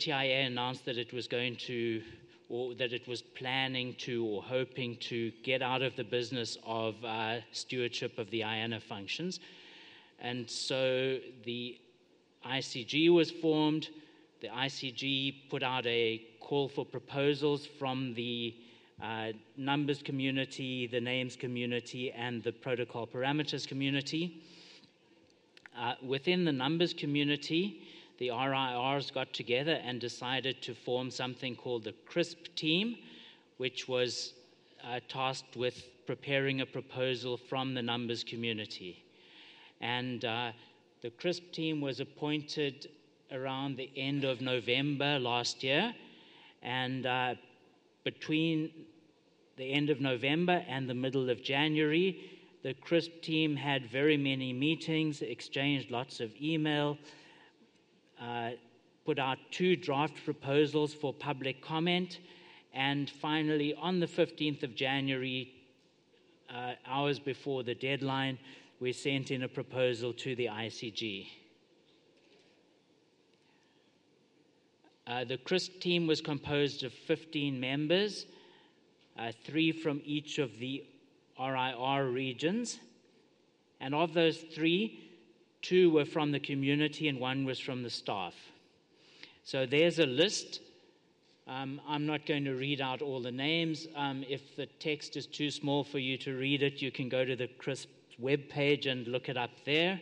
NTIA announced that it was going to, or that it was planning to, or hoping to get out of the business of stewardship of the IANA functions. And so the ICG was formed. The ICG put out a call for proposals from the numbers community, the names community, and the protocol parameters community. Within the numbers community, the RIRs got together and decided to form something called the CRISP team, which was tasked with preparing a proposal from the numbers community. And the CRISP team was appointed around the end of November last year, and between the end of November and the middle of January, the CRISP team had very many meetings, exchanged lots of email, put out 2 draft proposals for public comment, and finally, on the 15th of January, hours before the deadline, we sent in a proposal to the ICG. The CRISP team was composed of 15 members, 3 from each of the RIR regions, and of those 3, 2 were from the community and 1 was from the staff. So there's a list. I'm not going to read out all the names. If the text is too small for you to read it, you can go to the CRISP webpage and look it up there.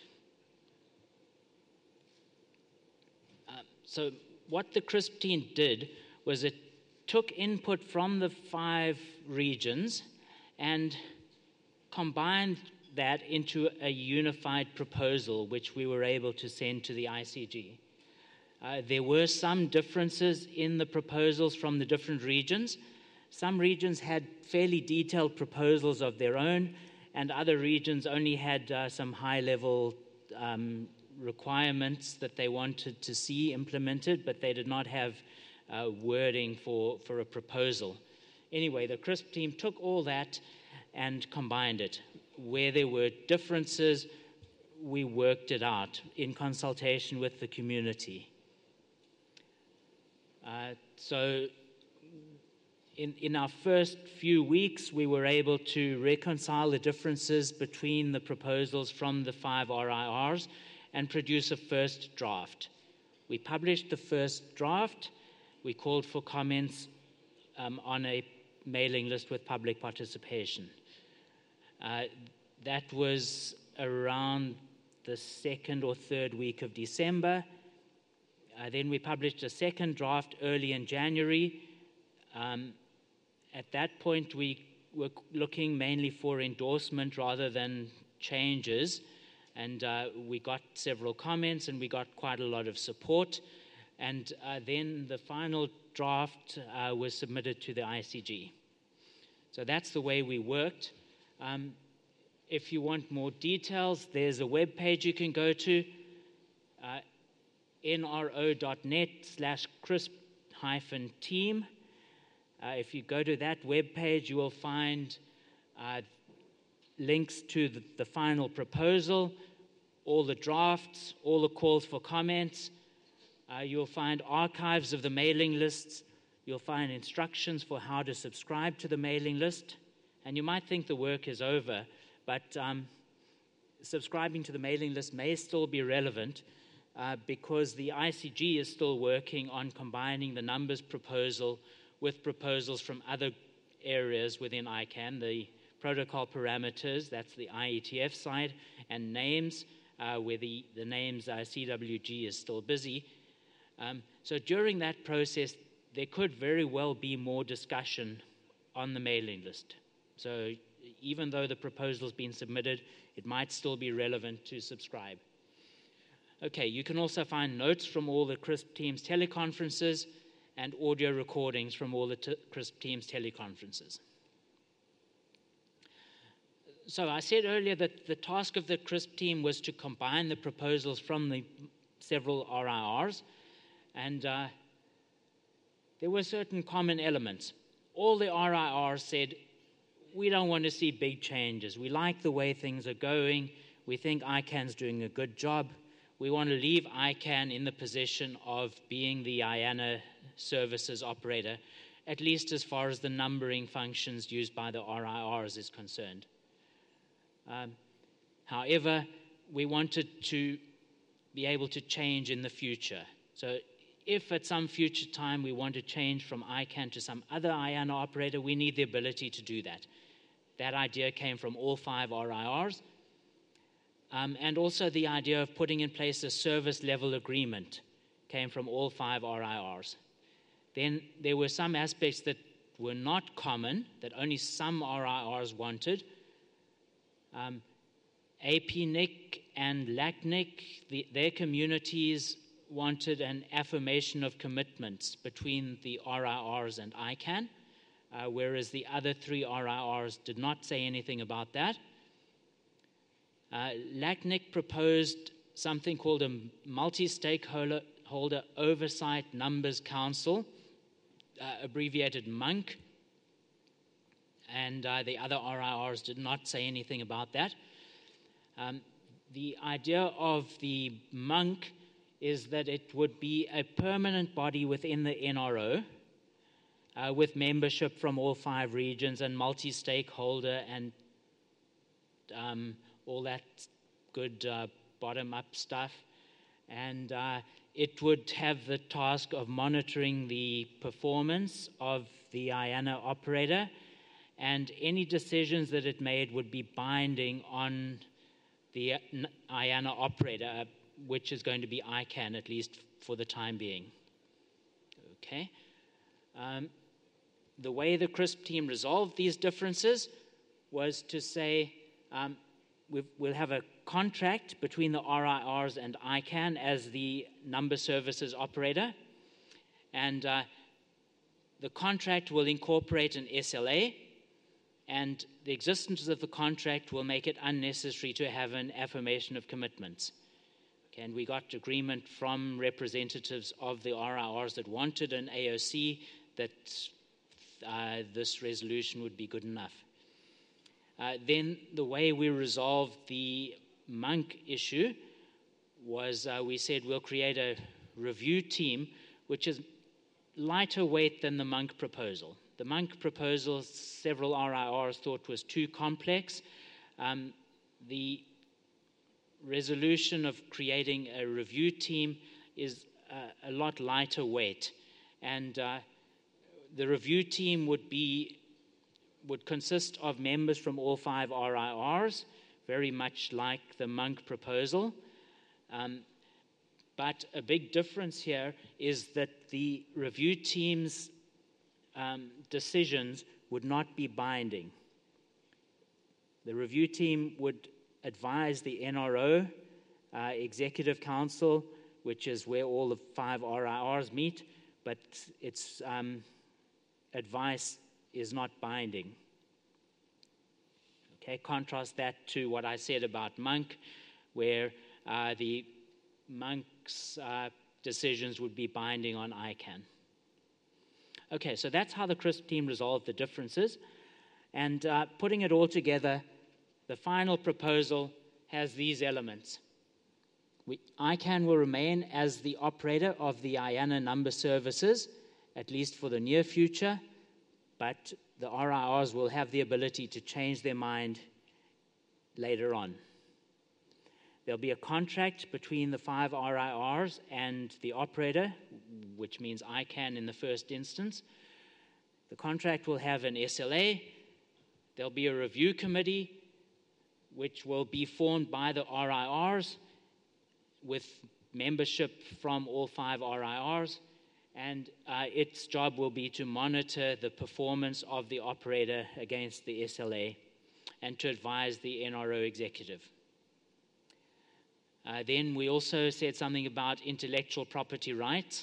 So what the CRISP team did was it took input from the 5 regions and combined that into a unified proposal, which we were able to send to the ICG. There were some differences in the proposals from the different regions. Some regions had fairly detailed proposals of their own, and other regions only had some high-level requirements that they wanted to see implemented, but they did not have wording for a proposal. Anyway, the CRISP team took all that and combined it. Where there were differences, we worked it out in consultation with the community. So in our first few weeks, we were able to reconcile the differences between the proposals from the 5 RIRs and produce a first draft. We published the first draft. We called for comments on a mailing list with public participation. That was around the 2nd or 3rd week of December. Then we published a second draft early in January. At that point, we were looking mainly for endorsement rather than changes, and we got several comments and we got quite a lot of support. And then the final draft was submitted to the ICG. So that's the way we worked. If you want more details, there's a web page you can go to, nro.net/CRISP-team. If you go to that web page, you will find links to the final proposal, all the drafts, all the calls for comments. You'll find archives of the mailing lists. You'll find instructions for how to subscribe to the mailing list. And you might think the work is over, but subscribing to the mailing list may still be relevant because the ICG is still working on combining the numbers proposal with proposals from other areas within ICANN, the protocol parameters, that's the IETF side, and names, where the names CWG is still busy. So during that process, there could very well be more discussion on the mailing list. So even though the proposal's been submitted, it might still be relevant to subscribe. Okay, you can also find notes from all the CRISP team's teleconferences and audio recordings from all the CRISP team's teleconferences. So I said earlier that the task of the CRISP team was to combine the proposals from the several RIRs, and there were certain common elements. All the RIRs said, we don't want to see big changes. We like the way things are going. We think ICANN's doing a good job. we want to leave ICANN in the position of being the IANA services operator, at least as far as the numbering functions used by the RIRs is concerned. However, we wanted to be able to change in the future. So if at some future time we want to change from ICANN to some other IANA operator, we need the ability to do that. That idea came from all 5 RIRs. And also the idea of putting in place a service level agreement came from all 5 RIRs. Then there were some aspects that were not common, that only some RIRs wanted. APNIC and LACNIC, their communities wanted an affirmation of commitments between the RIRs and ICANN, whereas the other 3 RIRs did not say anything about that. LACNIC proposed something called a Multi-Stakeholder Oversight Numbers Council, abbreviated MONC, and the other RIRs did not say anything about that. The idea of the MONC is that it would be a permanent body within the NRO with membership from all 5 regions and multi-stakeholder and all that good bottom-up stuff. And it would have the task of monitoring the performance of the IANA operator, and any decisions that it made would be binding on the IANA operator, which is going to be ICANN, at least for the time being. Okay. The way the CRISP team resolved these differences was to say we'll have a contract between the RIRs and ICANN as the number services operator, and the contract will incorporate an SLA, and the existence of the contract will make it unnecessary to have an affirmation of commitments. Okay, and we got agreement from representatives of the RIRs that wanted an AOC that this resolution would be good enough. Then the way we resolved the MONC issue was we said we'll create a review team which is lighter weight than the MONC proposal. The MONC proposal, several RIRs thought was too complex. The resolution of creating a review team is a lot lighter weight, and the review team would consist of members from all 5 RIRs, very much like the MONC proposal. But a big difference here is that the review team's decisions would not be binding. The review team would advise the NRO Executive Council, which is where all the 5 RIRs meet, but its advice is not binding. Okay, contrast that to what I said about MONC, where the MONC's decisions would be binding on ICANN. Okay, so that's how the CRISP team resolved the differences. And putting it all together, the final proposal has these elements. ICANN will remain as the operator of the IANA number services, at least for the near future, but the RIRs will have the ability to change their mind later on. There'll be a contract between the 5 RIRs and the operator, which means ICANN in the first instance. The contract will have an SLA. There'll be a review committee, which will be formed by the RIRs with membership from all 5 RIRs, and its job will be to monitor the performance of the operator against the SLA and to advise the NRO executive. Then we also said something about intellectual property rights.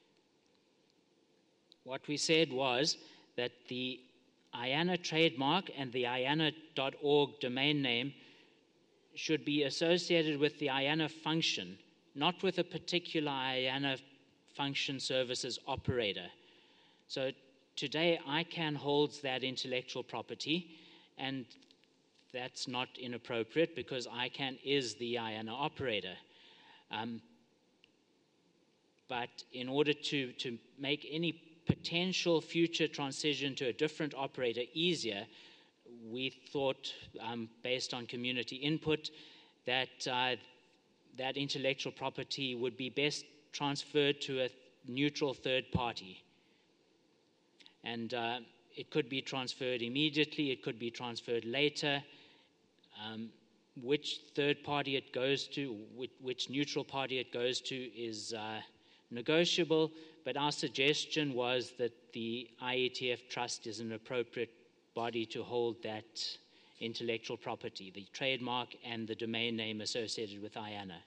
What we said was that the IANA trademark and the IANA.org domain name should be associated with the IANA function, not with a particular IANA function services operator. So today ICANN holds that intellectual property, and that's not inappropriate because ICANN is the IANA operator. But in order to make any potential future transition to a different operator easier, we thought, based on community input, that that intellectual property would be best transferred to a neutral third party. And it could be transferred immediately, it could be transferred later. Which third party it goes to, which neutral party it goes to is negotiable, but our suggestion was that the IETF Trust is an appropriate body to hold that intellectual property, the trademark and the domain name associated with IANA.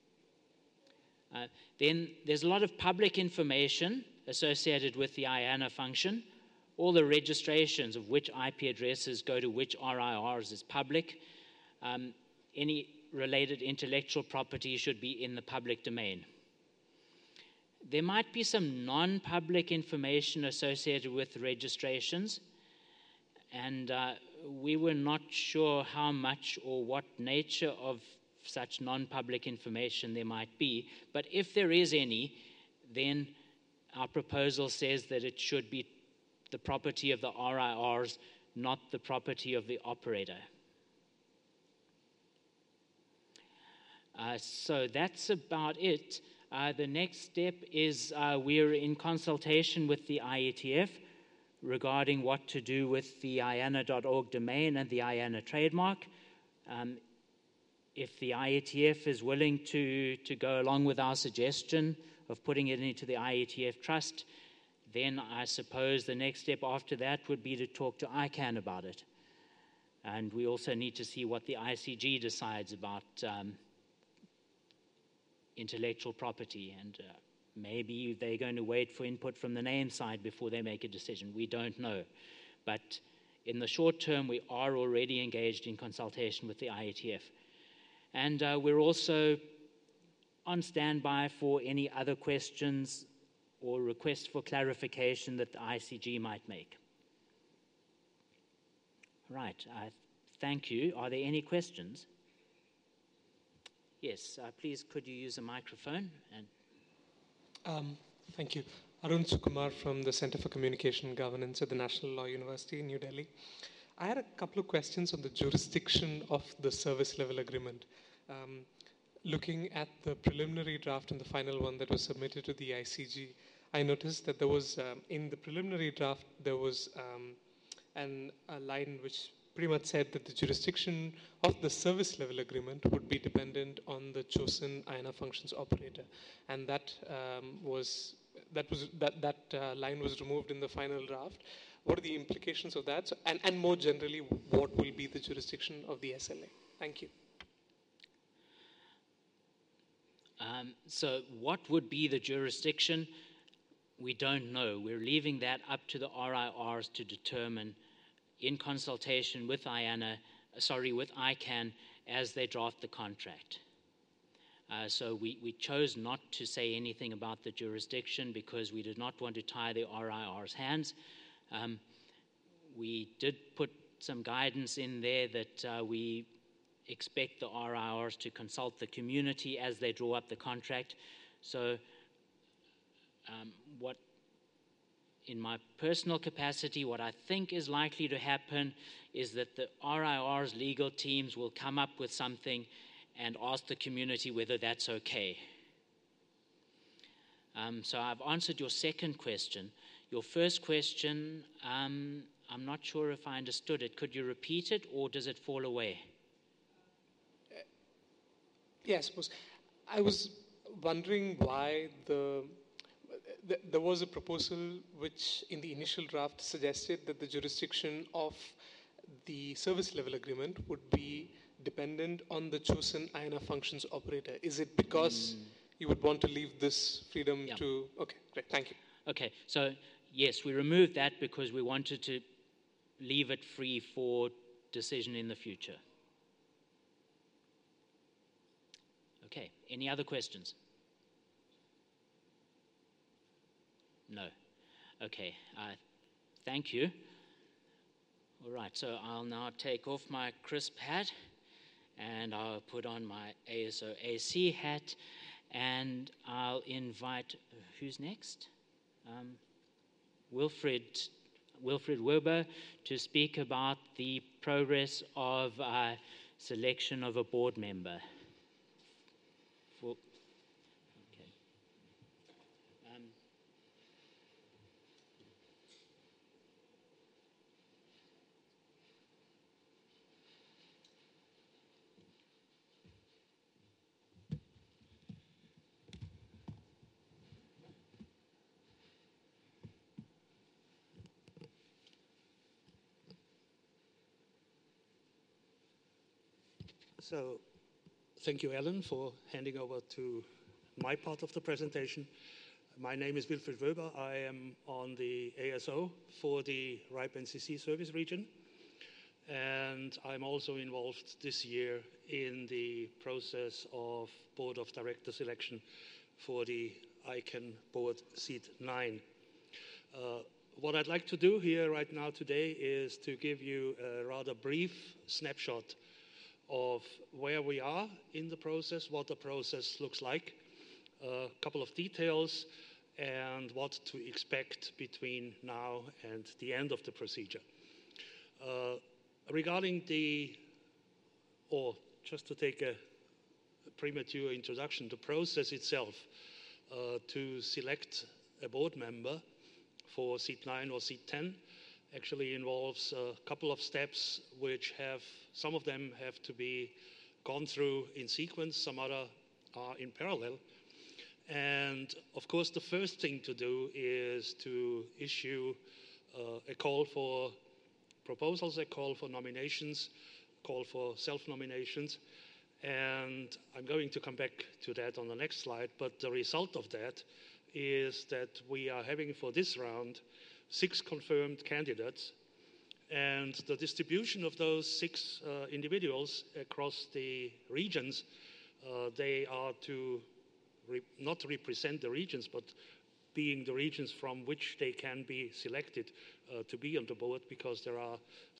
Then there's a lot of public information associated with the IANA function. All the registrations of which IP addresses go to which RIRs is public. Any related intellectual property should be in the public domain. There might be some non-public information associated with the registrations, and we were not sure how much or what nature of such non-public information there might be, but if there is any, then our proposal says that it should be the property of the RIRs, not the property of the operator. So that's about it. The next step is we're in consultation with the IETF regarding what to do with the IANA.org domain and the IANA trademark. If the IETF is willing to go along with our suggestion of putting it into the IETF Trust, then I suppose the next step after that would be to talk to ICANN about it. And we also need to see what the ICG decides about intellectual property, and maybe they're going to wait for input from the name side before they make a decision. We don't know. But in the short term, we are already engaged in consultation with the IETF. And we're also on standby for any other questions or requests for clarification that the ICG might make. Right, thank you. Are there any questions? Yes, please could you use a microphone? And Thank you. Arun Sukumar from the Center for Communication and Governance at the National Law University in New Delhi. I had a couple of questions on the jurisdiction of the service level agreement. Looking at the preliminary draft and the final one that was submitted to the ICG, I noticed that there was, in the preliminary draft, there was a line which pretty much said that the jurisdiction of the service level agreement would be dependent on the chosen IANA functions operator, and that line was removed in the final draft. What are the implications of that? So, and more generally, what will be the jurisdiction of the SLA? Thank you. So what would be the jurisdiction? We don't know. We're leaving that up to the RIRs to determine in consultation with with ICANN as they draft the contract. So we chose not to say anything about the jurisdiction because we did not want to tie the RIR's hands. We did put some guidance in there that we expect the RIRs to consult the community as they draw up the contract. So in my personal capacity, what I think is likely to happen is that the RIR's legal teams will come up with something and ask the community whether that's okay. So I've answered your second question. Your first question, I'm not sure if I understood it. Could you repeat it, or does it fall away? Yeah, I suppose. I was wondering why there was a proposal which in the initial draft suggested that the jurisdiction of the service level agreement would be dependent on the chosen IANA functions operator. Is it because you would want to leave this freedom to... Okay, great, thank you. Okay, so yes, we removed that because we wanted to leave it free for decision in the future. Okay, any other questions? No. Okay, thank you. All right, so I'll now take off my crisp hat and I'll put on my ASO AC hat, And I'll invite, who's next? Wilfred Werber to speak about the progress of selection of a board member. Okay. So, thank you, Alan, for handing over to my part of the presentation. My name is Wilfried Wöber. I am on the ASO for the RIPE NCC service region. And I'm also involved this year in the process of Board of Directors selection for the ICANN board seat 9. What I'd like to do here right now today is to give you a rather brief snapshot of where we are in the process, what the process looks like, a couple of details, and what to expect between now and the end of the procedure. Regarding just to take a premature introduction, the process itself to select a board member for seat 9 or seat 10 actually involves a couple of steps, which some of them have to be gone through in sequence, some other are in parallel. And of course, the first thing to do is to issue a call for proposals, a call for nominations, call for self-nominations. And I'm going to come back to that on the next slide, but the result of that is that we are having for this round 6 confirmed candidates, and the distribution of those 6 individuals across the regions, they are to not represent the regions, but being the regions from which they can be selected to be on the board, because there are